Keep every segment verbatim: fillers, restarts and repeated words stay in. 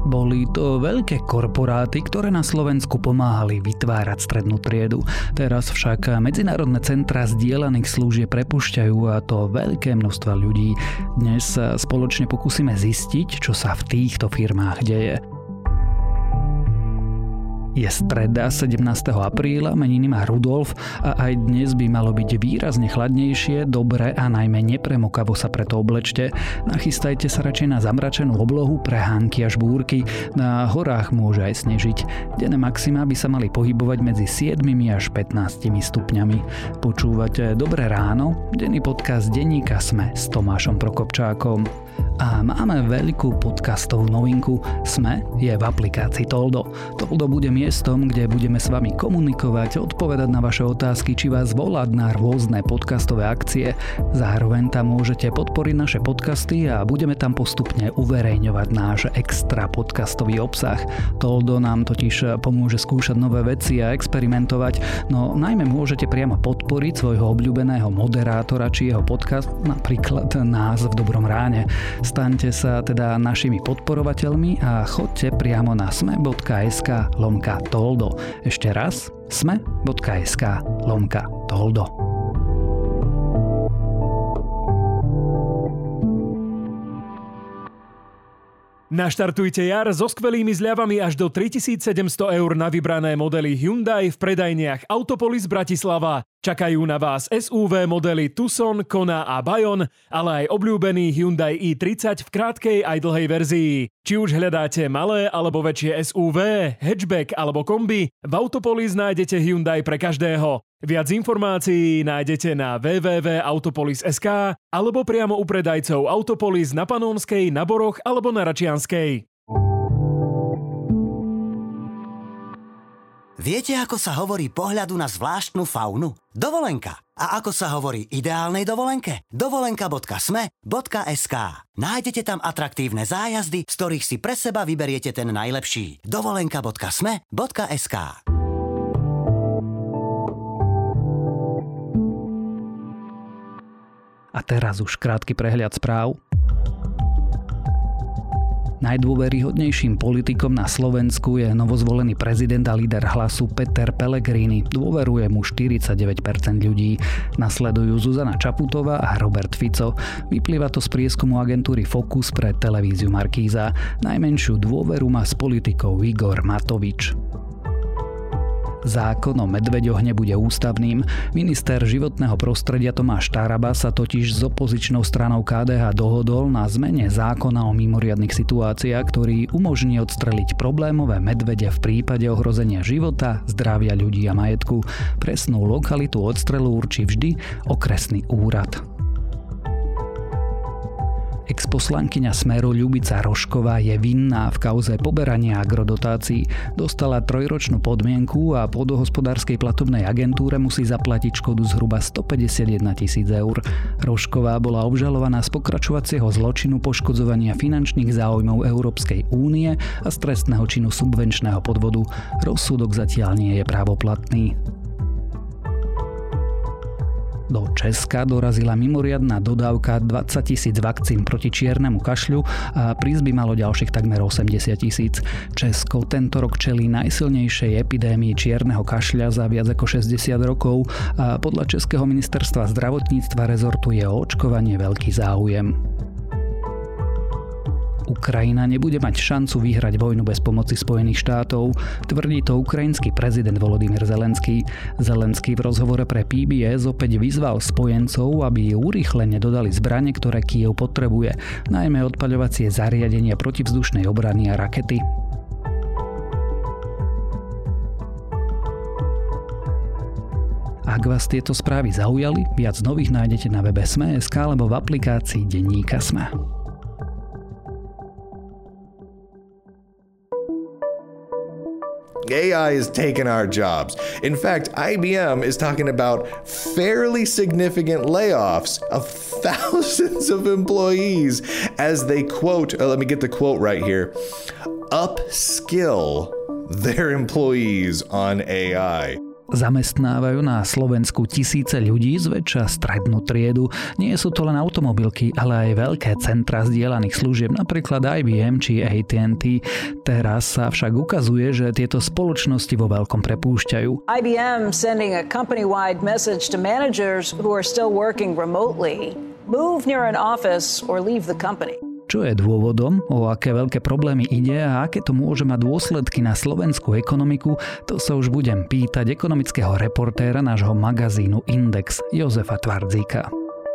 Boli to veľké korporáty, ktoré na Slovensku pomáhali vytvárať strednú triedu. Teraz však medzinárodné centrá zdieľaných služieb prepúšťajú, a to veľké množstva ľudí. Dnes sa spoločne pokúsime zistiť, čo sa v týchto firmách deje. Je streda sedemnásteho apríla, meniny má Rudolf a aj dnes by malo byť výrazne chladnejšie, dobre a najmä nepremokavo sa preto oblečte. Nachystajte sa radšej na zamračenú oblohu, prehánky až búrky, na horách môže aj snežiť. Denné maxima by sa mali pohybovať medzi siedmimi až pätnástimi stupňami. Počúvate Dobré ráno, denný podcast denníka SME s Tomášom Prokopčákom. A máme veľkú podcastovú novinku. SME je v aplikácii Toldo. Toldo bude miestom, kde budeme s vami komunikovať, odpovedať na vaše otázky, či vás volať na rôzne podcastové akcie. Zároveň tam môžete podporiť naše podcasty a budeme tam postupne uverejňovať náš extra podcastový obsah. Toldo nám totiž pomôže skúšať nové veci a experimentovať, no najmä môžete priamo podporiť svojho obľúbeného moderátora či jeho podcast, napríklad nás v Dobrom ráne. Staňte sa teda našimi podporovateľmi a choďte priamo na sme.sk lomka Toldo. Ešte raz sme.sk lomka Toldo. Naštartujte jar so skvelými zľavami až do tritisícsedemsto eur na vybrané modely Hyundai v predajniach Autopolis Bratislava. Čakajú na vás es ú vé modely Tucson, Kona a Bayon, ale aj obľúbený Hyundai i tridsať v krátkej aj dlhej verzii. Či už hľadáte malé alebo väčšie es ú vé, hatchback alebo kombi, v Autopolis nájdete Hyundai pre každého. Viac informácií nájdete na w w w bodka autopolis bodka es ká alebo priamo u predajcov Autopolis na Panónskej, na Boroch alebo na Račianskej. Viete, ako sa hovorí pohľadu na zvláštnu faunu? Dovolenka. A ako sa hovorí ideálnej dovolenke? dovolenka bodka sme bodka es ká. Nájdete tam atraktívne zájazdy, z ktorých si pre seba vyberiete ten najlepší. dovolenka bodka sme bodka es ká. A teraz už krátky prehľad správ. Najdôveryhodnejším politikom na Slovensku je novozvolený prezident a líder Hlasu Peter Pellegrini. Dôveruje mu štyridsaťdeväť percent ľudí. Nasledujú Zuzana Čaputová a Robert Fico. Vyplýva to z prieskumu agentúry Focus pre televíziu Markíza. Najmenšiu dôveru má s politikou Igor Matovič. Zákon o medveďoch nebude ústavným. Minister životného prostredia Tomáš Taraba sa totiž s opozičnou stranou ká dé há dohodol na zmene zákona o mimoriadnych situáciách, ktorý umožní odstreliť problémové medvede v prípade ohrozenia života, zdravia ľudí a majetku. Presnú lokalitu odstrelu určí vždy okresný úrad. Exposlankyňa Smeru Ľubica Rošková je vinná v kauze poberania agrodotácií. Dostala trojročnú podmienku a pôdohospodárskej platobnej agentúre musí zaplatiť škodu zhruba stopäťdesiatjeden tisíc eur. Rošková bola obžalovaná z pokračovacieho zločinu poškodzovania finančných záujmov Európskej únie a z trestného činu subvenčného podvodu. Rozsudok zatiaľ nie je právoplatný. Do Česka dorazila mimoriadna dodávka dvadsaťtisíc vakcín proti čiernemu kašľu a prísť by malo ďalších takmer osemdesiat tisíc. Česko tento rok čelí najsilnejšej epidémii čierneho kašľa za viac ako šesťdesiat rokov a podľa Českého ministerstva zdravotníctva rezortu je o očkovanie veľký záujem. Ukrajina nebude mať šancu vyhrať vojnu bez pomoci Spojených štátov, tvrdí to ukrajinský prezident Volodymyr Zelenský. Zelenský v rozhovore pre pé bé es opäť vyzval spojencov, aby urýchlene dodali zbrane, ktoré Kyjev potrebuje, najmä odpaľovacie zariadenia protivzdušnej obrany a rakety. Ak vás tieto správy zaujali, viac nových nájdete na webe sme bodka es ká alebo v aplikácii denníka SME. A I is taking our jobs. In fact, I B M is talking about fairly significant layoffs of thousands of employees as they quote, uh, let me get the quote right here, upskill their employees on A I. Zamestnávajú na Slovensku tisíce ľudí, zväčša strednú triedu. Nie sú to len automobilky, ale aj veľké centra zdieľaných služieb, napríklad í bí em či á té and té. Teraz sa však ukazuje, že tieto spoločnosti vo veľkom prepúšťajú. í bí em sending a company-wide message to managers who are still working remotely. Move near an office or leave the company. Čo je dôvodom, o aké veľké problémy ide a aké to môže mať dôsledky na slovenskú ekonomiku, to sa už budem pýtať ekonomického reportéra nášho magazínu Index Jozefa Tvardzíka.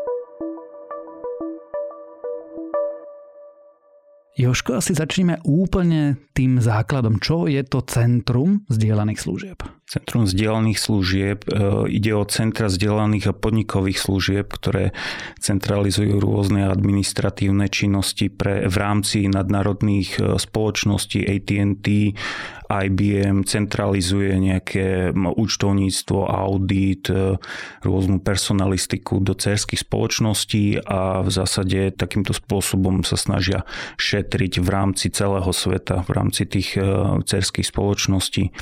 Jožko, asi začneme úplne tým základom. Čo je to Centrum zdieľaných služieb? Centrum zdieľaných služieb e, ide o centra zdieľaných a podnikových služieb, ktoré centralizujú rôzne administratívne činnosti pre, v rámci nadnárodných spoločností á té and té. í bí em centralizuje nejaké účtovníctvo, audit, rôznu personalistiku do dcérskych spoločností a v zásade takýmto spôsobom sa snažia šetriť v rámci celého sveta, v rámci tých dcérskych spoločností.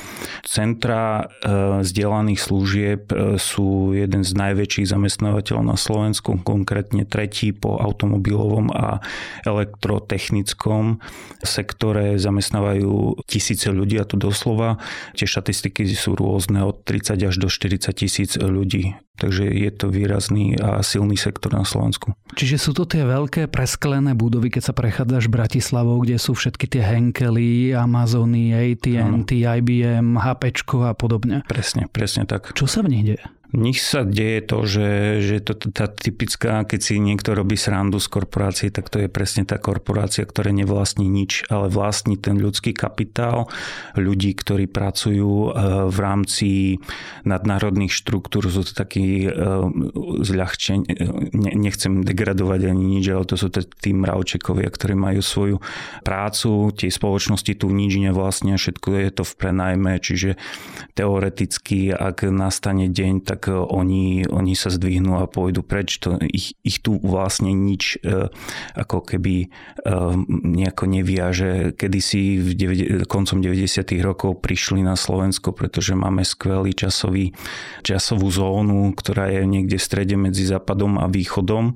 Centra zdieľaných služieb sú jeden z najväčších zamestnávateľov na Slovensku, konkrétne tretí po automobilovom a elektrotechnickom sektore, zamestnávajú tisíce ľudí, a to doslova. Tie štatistiky sú rôzne od tridsať až do štyridsať tisíc ľudí. Takže je to výrazný a silný sektor na Slovensku. Čiže sú to tie veľké presklené budovy, keď sa prechádzaš Bratislavou, kde sú všetky tie Henkely, Amazony, á té and té, í bí em, HPčko a podobne. Presne, presne tak. Čo sa v nich deje? V nich sa deje to, že, že to tá typická, keď si niekto robí srandu z korporácie, tak to je presne tá korporácia, ktorá nevlastní nič, ale vlastní ten ľudský kapitál, ľudí, ktorí pracujú v rámci nadnárodných štruktúr, sú to takí zľahčení, nechcem degradovať ani nič, ale to sú tí mravčekovia, ktorí majú svoju prácu, tie spoločnosti tu nič nevlastnia, všetko je to v prenajme, čiže teoreticky, ak nastane deň, tak oni, oni sa zdvihnú a pôjdu preč. To, ich, ich tu vlastne nič e, ako keby e, nejako neviaže. Kedysi v devede, koncom deväťdesiatych rokov prišli na Slovensko, pretože máme skvelý časový, časovú zónu, ktorá je niekde v strede medzi západom a východom. E,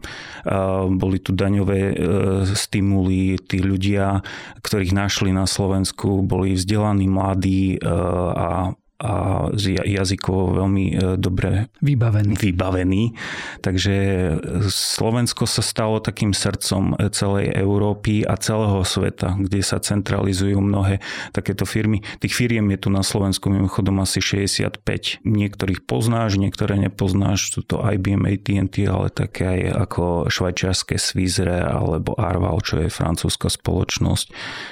boli tu daňové e, stimuly, tí ľudia, ktorých našli na Slovensku, boli vzdelaní, mladí e, a a jazykovo veľmi dobre vybavený. vybavený. Takže Slovensko sa stalo takým srdcom celej Európy a celého sveta, kde sa centralizujú mnohé takéto firmy. Tých firiem je tu na Slovensku mimochodom asi šesťdesiatpäť. Niektorých poznáš, niektoré nepoznáš. Sú to í bí em, á té and té, ale také aj ako švajčiarske Swissre alebo Arval, čo je francúzska spoločnosť.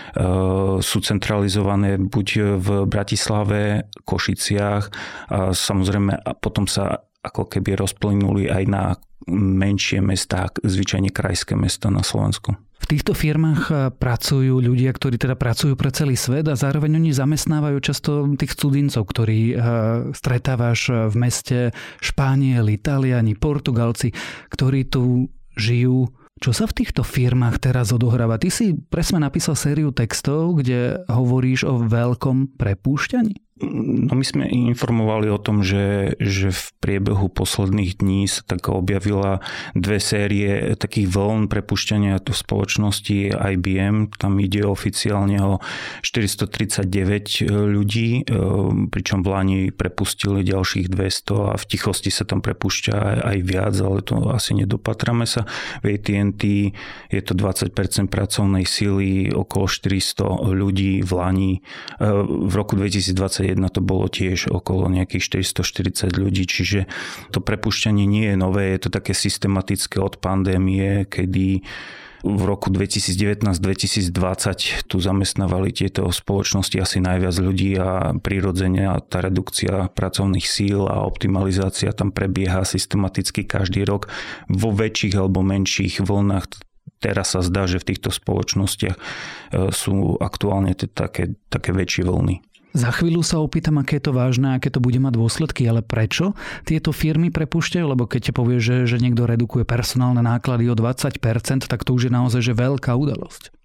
Sú centralizované buď v Bratislave, Košiciach a samozrejme a potom sa ako keby rozplynuli aj na menšie mestá, zvyčajne krajské mesta na Slovensku. V týchto firmách pracujú ľudia, ktorí teda pracujú pre celý svet a zároveň oni zamestnávajú často tých cudzincov, ktorí stretávaš v meste, Španieli, Taliani, Portugalci, ktorí tu žijú. Čo sa v týchto firmách teraz odohráva? Ty si presne napísal sériu textov, kde hovoríš o veľkom prepúšťaní. No my sme informovali o tom, že, že v priebehu posledných dní sa tak objavila dve série takých vln prepušťania v spoločnosti í bí em. Tam ide oficiálne o štyristotridsaťdeväť ľudí, pričom v Lani prepustili ďalších dvesto a v tichosti sa tam prepúšťa aj viac, ale to asi nedopatrame sa. V á té and té je to dvadsať percent pracovnej sily, okolo štyristo ľudí v Lani. V roku dvetisícdvadsaťjeden to bolo tiež okolo nejakých štyristoštyridsať ľudí, čiže to prepušťanie nie je nové, je to také systematické od pandémie, kedy v roku dvetisícdevätnásť dvetisícdvadsať tu zamestnávali tieto spoločnosti asi najviac ľudí a prirodzene tá redukcia pracovných síl a optimalizácia tam prebieha systematicky každý rok vo väčších alebo menších vlnách. Teraz sa zdá, že v týchto spoločnostiach sú aktuálne také, také väčšie vlny. Za chvíľu sa opýtam, aké je to vážne, aké to bude mať dôsledky, ale prečo tieto firmy prepúšťajú? Lebo keď ti povie, že, že niekto redukuje personálne náklady o dvadsať percent, tak to už je naozaj že veľká udalosť.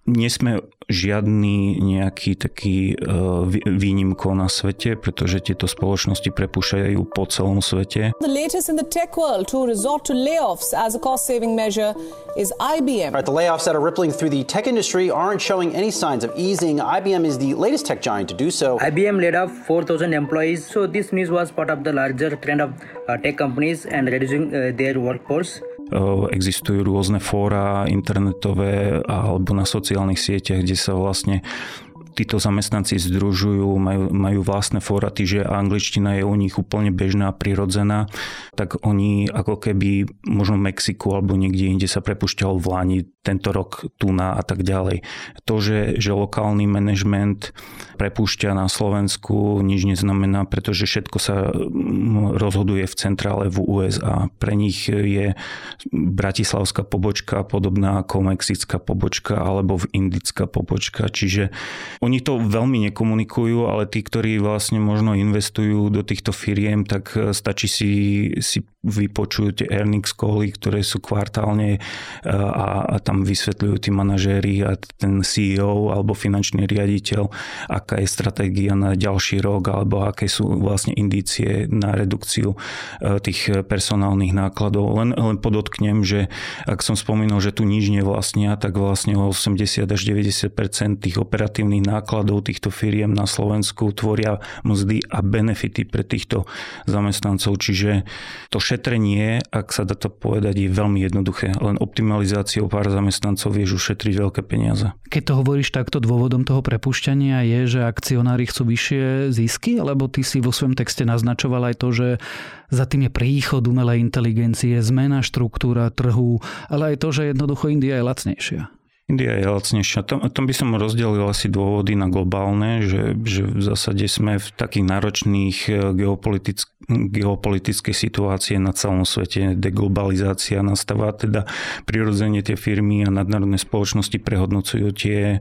nie sme žiadny nejaký taký výnimkou na svete, pretože tieto spoločnosti prepúšťajú po celom svete. The latest in the tech world to resort to layoffs as a cost-saving measure is I B M. Right, the layoffs that are rippling through the tech industry aren't showing any signs of easing. I B M is the latest tech giant to do so. I B M laid off four thousand employees, so this news was part of the larger trend of uh, tech companies and reducing uh, their workforce. Existujú rôzne fóra internetové alebo na sociálnych sieťach, kde sa vlastne títo zamestnanci združujú, majú, majú vlastné fóra, že angličtina je u nich úplne bežná, prirodzená, tak oni ako keby možno v Mexiku alebo niekde inde sa prepúšťalo v Lani, tento rok tu na a tak ďalej. To, že, že lokálny manažment prepúšťa na Slovensku, nič neznamená, pretože všetko sa rozhoduje v centrále v U S A. Pre nich je bratislavská pobočka podobná ako mexická pobočka alebo v indická pobočka, čiže oni to veľmi nekomunikujú, ale tí, ktorí vlastne možno investujú do týchto firiem, tak stačí si, si vypočujú tie earnings cally, ktoré sú kvartálne a, a tam vysvetľujú tí manažéri a ten C E O alebo finančný riaditeľ, aká je stratégia na ďalší rok alebo aké sú vlastne indície na redukciu tých personálnych nákladov. Len, len podotknem, že ak som spomínal, že tu nič nevlastnia, tak vlastne osemdesiat až deväťdesiat percent tých operatívnych nákladov týchto firiem na Slovensku tvoria mzdy a benefity pre týchto zamestnancov. Čiže to šetrenie, ak sa dá to povedať, je veľmi jednoduché. Len optimalizáciou pár zamestnancov vieš ušetriť veľké peniaze. Keď to hovoríš takto, dôvodom toho prepušťania je, že akcionári chcú vyššie zisky, alebo ty si vo svojom texte naznačoval aj to, že za tým je príchod umelej inteligencie, zmena štruktúra trhu, ale aj to, že jednoducho India je lacnejšia. India je lacnejšia. Tom, tom by som rozdelil asi dôvody na globálne, že, že v zásade sme v takých náročných geopolitick, geopolitickej situácii na celom svete. Deglobalizácia nastáva, teda prirodzene tie firmy a nadnárodné spoločnosti prehodnocujú tie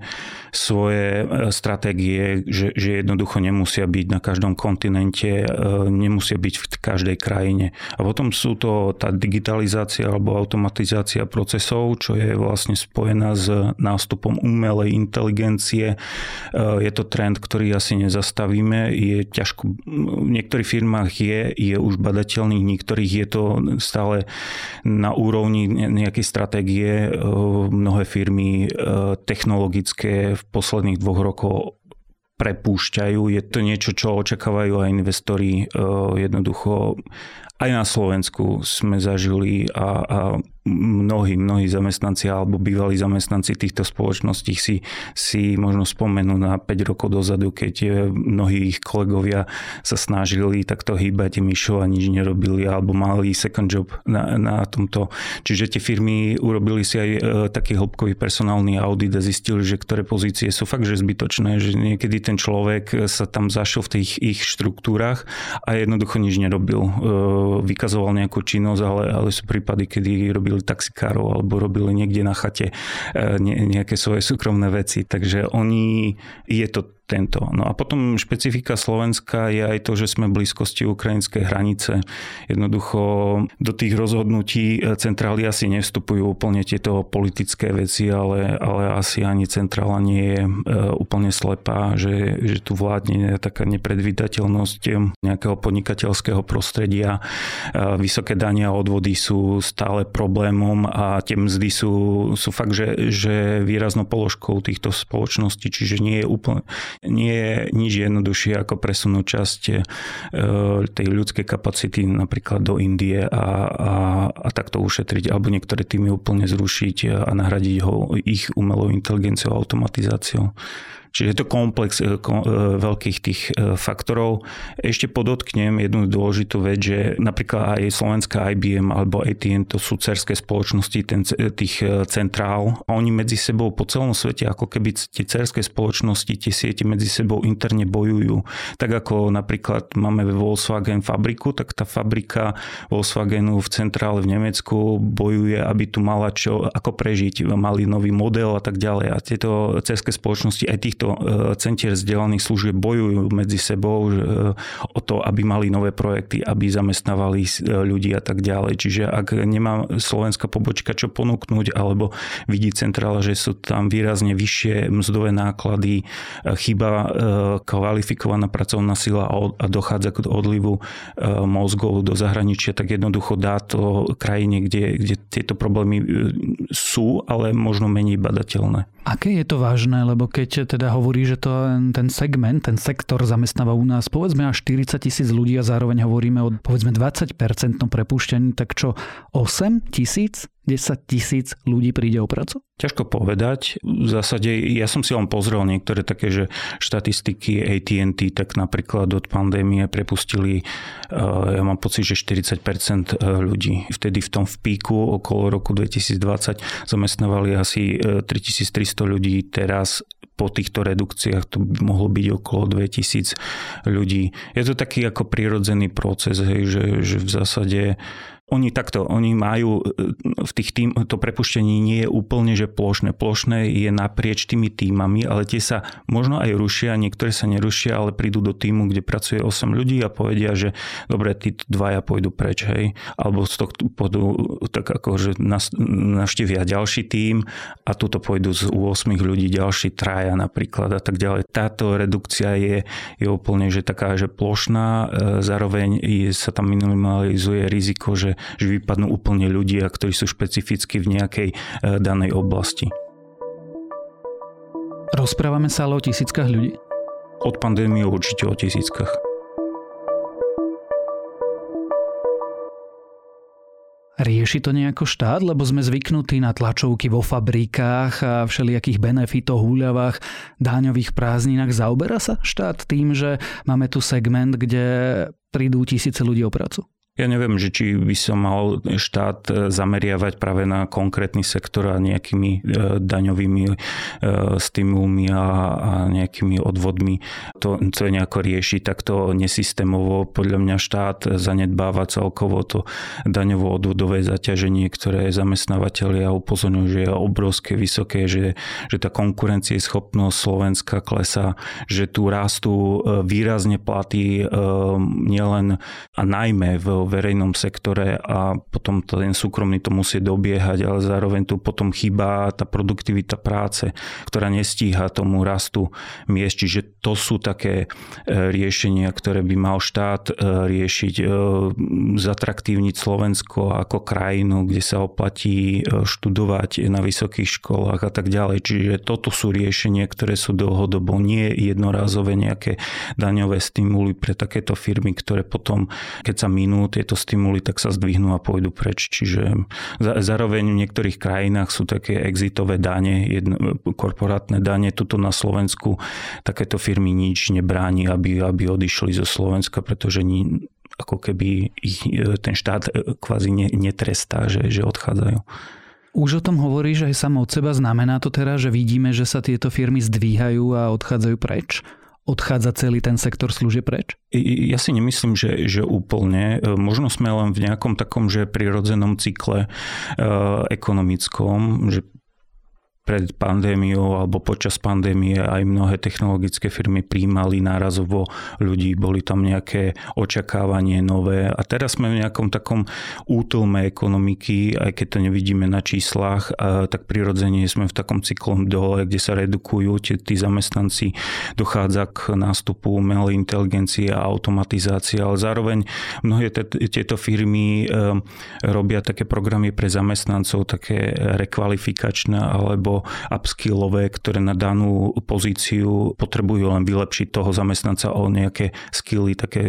svoje stratégie, že, že jednoducho nemusia byť na každom kontinente, nemusia byť v každej krajine. A potom sú to tá digitalizácia alebo automatizácia procesov, čo je vlastne spojená s nástupom umelej inteligencie. Je to trend, ktorý asi nezastavíme. Je ťažko, v niektorých firmách je, je už badateľný, v niektorých je to stále na úrovni nejakej stratégie. Mnohé firmy technologické v posledných dvoch rokoch prepúšťajú. Je to niečo, čo očakávajú aj investori. Jednoducho aj na Slovensku sme zažili a, a mnohí, mnohí zamestnanci alebo bývalí zamestnanci týchto spoločností si, si možno spomenú na päť rokov dozadu, keď mnohí ich kolegovia sa snažili takto hýbať myšou a nič nerobili alebo mali second job na, na tomto. Čiže tie firmy urobili si aj e, taký hĺbkový personálny audit a zistili, že ktoré pozície sú fakt že zbytočné, že niekedy ten človek sa tam zašiel v tých ich štruktúrach a jednoducho nič nerobil. E, vykazoval nejakú činnosť, ale, ale sú prípady, kedy robili taxikárov alebo robili niekde na chate nejaké svoje súkromné veci. Takže oni, je to tento. No a potom špecifika Slovenska je aj to, že sme v blízkosti ukrajinskej hranice. Jednoducho do tých rozhodnutí centrály asi nevstupujú úplne tieto politické veci, ale, ale asi ani centrála nie je úplne slepá, že, že tu vládne taká nepredvídateľnosť nejakého podnikateľského prostredia. Vysoké dania a odvody sú stále problémom a tie mzdy sú, sú fakt, že, že výraznou položkou týchto spoločností, čiže nie je úplne nie je nič jednoduchšie ako presunúť časť tej ľudskej kapacity napríklad do Indie a, a, a takto ušetriť, alebo niektoré týmy úplne zrušiť a nahradiť ho ich umelou inteligenciou a automatizáciou. Čiže je to komplex veľkých tých faktorov. Ešte podotknem jednu dôležitú vec, že napríklad aj slovenská I B M alebo A T and T to sú dcerské spoločnosti ten, tých centrál. A oni medzi sebou po celom svete, ako keby tie dcerské spoločnosti, tie siete medzi sebou interne bojujú. Tak ako napríklad máme ve Volkswagen fabriku, tak tá fabrika Volkswagenu v centrále v Nemecku bojuje, aby tu mala čo, ako prežiť, mali nový model a tak ďalej. A tieto dcerské spoločnosti aj týchto týchto centier vzdelaných služieb bojujú medzi sebou o to, aby mali nové projekty, aby zamestnávali ľudí a tak ďalej. Čiže ak nemá slovenská pobočka čo ponúknuť, alebo vidí centrála, že sú tam výrazne vyššie mzdové náklady, chýba kvalifikovaná pracovná sila a dochádza k odlivu mozgov do zahraničia, tak jednoducho dá to krajine, kde, kde tieto problémy sú, ale možno menej badateľné. Aké je to vážne, lebo keď teda hovorí, že to ten segment, ten sektor zamestnáva u nás povedzme až štyridsať tisíc ľudí a zároveň hovoríme o povedzme dvadsať percent prepušťaní, tak čo osem tisíc, desať tisíc ľudí príde o prácu? Ťažko povedať. V zásade ja som si len pozrel niektoré také, že štatistiky á té and té, tak napríklad od pandémie prepustili, ja mám pocit, že štyridsať percent ľudí. Vtedy v tom v píku okolo roku dvetisícdvadsať zamestnávali asi tritisíctristo ľudí. Teraz po týchto redukciách to by mohlo byť okolo dvetisíc ľudí. Je to taký ako prirodzený proces, hej, že, že v zásade oni takto, oni majú v tých tým, to prepuštenie nie je úplne, že plošné. Plošné je naprieč tými týmami, ale tie sa možno aj rušia, niektoré sa nerušia, ale prídu do týmu, kde pracuje osem ľudí a povedia, že dobre, tí dvaja pôjdu preč, hej. Alebo z toho pôjdu tak ako, že navštívia ďalší tím a tuto pôjdu z osem ľudí ďalší traja napríklad a tak ďalej. Táto redukcia je, je úplne, že taká, že plošná, zároveň sa tam minimalizuje riziko, že že vypadnú úplne ľudia, ktorí sú špecificky v nejakej danej oblasti. Rozprávame sa ale o tisíckach ľudí? Od pandémie určite o tisíckach. Rieši to nejako štát, lebo sme zvyknutí na tlačovky vo fabrikách a všelijakých benefitoch, úľavách, dáňových prázdninách. Zaoberá sa štát tým, že máme tu segment, kde prídu tisíce ľudí o prácu? Ja neviem, že či by som mal štát zameriavať práve na konkrétny sektor a nejakými daňovými stimulmi a nejakými odvodmi. To, to je nejako riešiť takto nesystémovo. Podľa mňa štát zanedbáva celkovo to daňovo-odvodové zaťaženie, ktoré zamestnávateľia upozorňujú, že je obrovské, vysoké, že, že tá konkurencieschopnosť Slovenska klesá, že tu rastú výrazne platy nielen a najmä v verejnom sektore a potom ten súkromný to musí dobiehať, ale zároveň tu potom chýba tá produktivita práce, ktorá nestíha tomu rastu miest. Čiže to sú také riešenia, ktoré by mal štát riešiť. Zatraktívniť Slovensko ako krajinu, kde sa oplatí študovať na vysokých školách a tak ďalej. Čiže toto sú riešenia, ktoré sú dlhodobo, nie jednorázové nejaké daňové stimuly pre takéto firmy, ktoré potom, keď sa minú tieto stimuly, tak sa zdvihnú a pôjdu preč. Čiže zároveň v niektorých krajinách sú také exitové dane, jedno, korporátne dane. Tuto na Slovensku takéto firmy nič nebráni, aby, aby odišli zo Slovenska, pretože ni, ako keby ich ten štát kvázi netrestá, že, že odchádzajú. Už o tom hovoríš aj samo od seba. Znamená to teraz, že vidíme, že sa tieto firmy zdvíhajú a odchádzajú preč? Odchádza celý ten sektor služieb preč? Ja si nemyslím, že, že úplne. Možno sme len v nejakom takom, že prirodzenom cykle e, ekonomickom, že pred pandémiou alebo počas pandémie aj mnohé technologické firmy prijímali nárazovo ľudí, boli tam nejaké očakávanie nové a teraz sme v nejakom takom útlme ekonomiky, aj keď to nevidíme na číslach, tak prirodzene sme v takom cyklom dole, kde sa redukujú tí, tí zamestnanci, dochádza k nástupu umelej inteligencie a automatizácie, ale zároveň mnohé tieto firmy robia také programy pre zamestnancov, také rekvalifikačné alebo upskillové, ktoré na danú pozíciu potrebujú len vylepšiť toho zamestnanca o nejaké skilly, také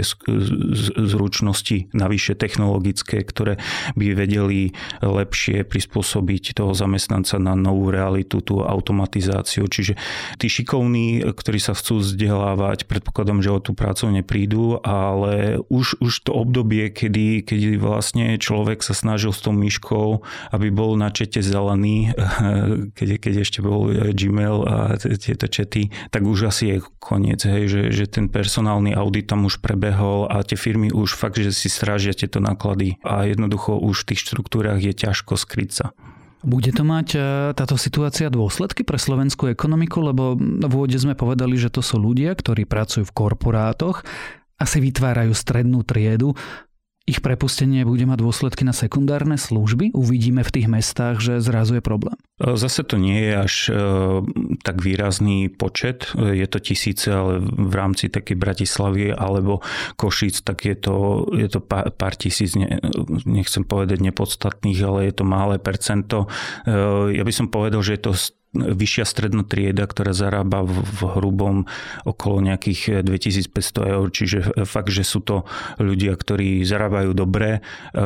zručnosti navyše technologické, ktoré by vedeli lepšie prispôsobiť toho zamestnanca na novú realitu, tú automatizáciu. Čiže tí šikovní, ktorí sa chcú vzdelávať, predpokladám, že o tú prácu neprídu, ale už, už to obdobie, kedy, kedy vlastne človek sa snažil s tou myškou, aby bol na čete zelený, keď keď ešte bol Gmail a tieto čety, tak už asi je koniec, hej, že, že ten personálny audit tam už prebehol a tie firmy už fakt, že si strážia tieto náklady a jednoducho už v tých štruktúrach je ťažko skryť sa. Bude to mať táto situácia dôsledky pre slovenskú ekonomiku, lebo v úvode sme povedali, že to sú ľudia, ktorí pracujú v korporátoch a si vytvárajú strednú triedu. Ich prepustenie bude mať dôsledky na sekundárne služby? Uvidíme v tých mestách, že zrazu je problém? Zase to nie je až e, tak výrazný počet. Je to tisíce, ale v rámci takej Bratislavy alebo Košíc, tak je to, je to pár, pár tisíc, ne, nechcem povedať nepodstatných, ale je to malé percento. E, ja by som povedal, že je to vyššia stredná trieda, ktorá zarába v, v hrubom okolo nejakých dvetisícpäťsto eur, čiže fakt, že sú to ľudia, ktorí zarábajú dobre,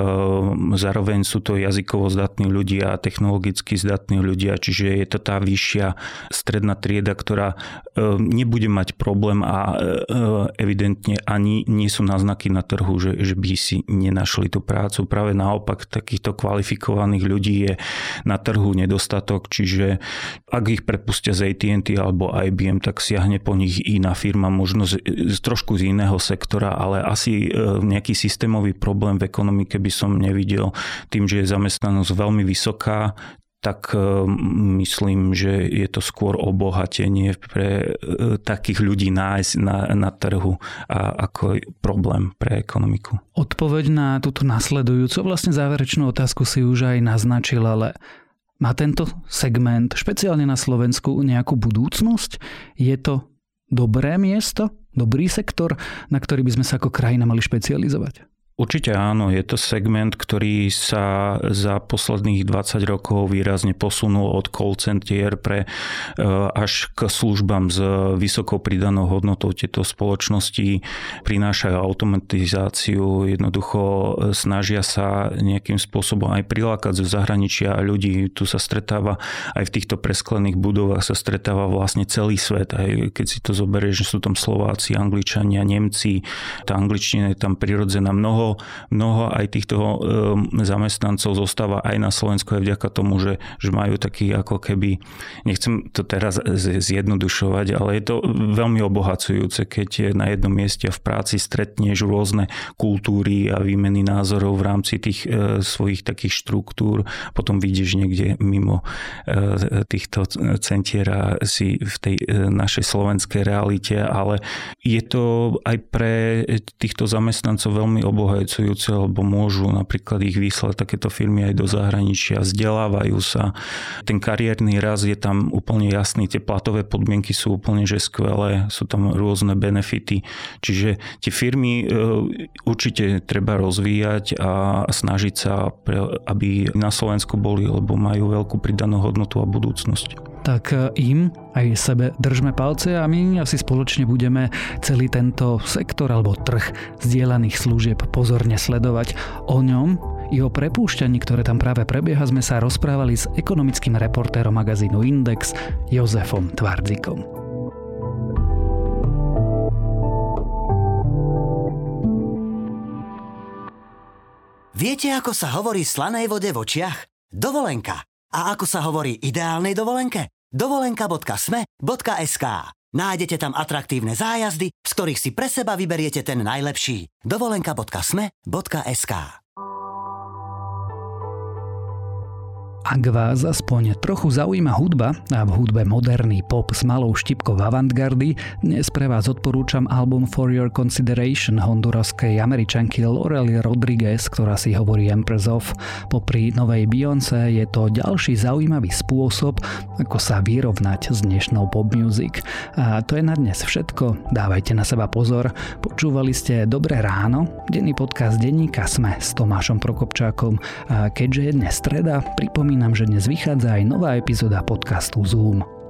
zároveň sú to jazykovo zdatní ľudia, technologicky zdatní ľudia, čiže je to tá vyššia stredná trieda, ktorá nebude mať problém a evidentne ani nie sú náznaky na trhu, že, že by si nenašli tú prácu. Práve naopak, takýchto kvalifikovaných ľudí je na trhu nedostatok, čiže ak ich prepustia z á té and té alebo í bé em, tak siahne po nich iná firma, možno z, z trošku z iného sektora, ale asi nejaký systémový problém v ekonomike by som nevidel. Tým, že je zamestnanosť veľmi vysoká, tak myslím, že je to skôr obohatenie pre takých ľudí nájsť na, na trhu a ako problém pre ekonomiku. Odpoveď na túto nasledujúcu, vlastne záverečnú otázku si už aj naznačil, ale má tento segment, špeciálne na Slovensku, nejakú budúcnosť? Je to dobré miesto, dobrý sektor, na ktorý by sme sa ako krajina mali špecializovať? Určite áno, je to segment, ktorý sa za posledných dvadsať rokov výrazne posunul od call center pre až k službám s vysokou pridanou hodnotou. Tieto spoločnosti prinášajú automatizáciu, jednoducho snažia sa nejakým spôsobom aj prilákať zo zahraničia ľudí. Tu sa stretáva aj v týchto presklených budovách sa stretáva vlastne celý svet. Aj keď si to zoberieš, že sú tam Slováci, Angličania, Nemci, tá angličtina je tam prirodzená. Mnoho Mnoho aj týchto zamestnancov zostáva aj na Slovensku aj vďaka tomu, že, že majú taký ako keby, nechcem to teraz zjednodušovať, ale je to veľmi obohacujúce, keď na jednom mieste v práci stretneš rôzne kultúry a výmeny názorov v rámci tých svojich takých štruktúr, potom vidíš niekde mimo týchto centier a si v tej našej slovenskej realite, ale je to aj pre týchto zamestnancov veľmi obohacujúce, lebo môžu napríklad ich vyslať takéto firmy aj do zahraničia, vzdelávajú sa. Ten kariérny rast je tam úplne jasný, tie platové podmienky sú úplne že skvelé, sú tam rôzne benefity. Čiže tie firmy určite treba rozvíjať a snažiť sa, aby na Slovensku boli, lebo majú veľkú pridanú hodnotu a budúcnosť. Tak im aj sebe držme palce a my asi spoločne budeme celý tento sektor alebo trh zdieľaných služieb pozorne sledovať. O ňom i o prepúšťaní, ktoré tam práve prebieha, sme sa rozprávali s ekonomickým reportérom magazínu Index Jozefom Tvardzikom. Viete, ako sa hovorí slanej vode v očiach? Dovolenka. A ako sa hovorí ideálnej dovolenke? dovolenka bodka es em e bodka es ká. Nájdete tam atraktívne zájazdy, z ktorých si pre seba vyberiete ten najlepší. dovolenka bodka es em e bodka es ká. Ak vás aspoň trochu zaujíma hudba a v hudbe moderný pop s malou štipkou avantgardy, dnes pre vás odporúčam album For Your Consideration honduraskej Američanky Lorely Rodriguez, ktorá si hovorí Empress of. Popri novej Beyoncé je to ďalší zaujímavý spôsob, ako sa vyrovnať s dnešnou pop music. A to je na dnes všetko. Dávajte na seba pozor. Počúvali ste Dobré ráno, denný podcast denníka SME s Tomášom Prokopčákom. A keďže je dnes streda, pripomínam, že dnes vychádza aj nová epizóda podcastu Zoom.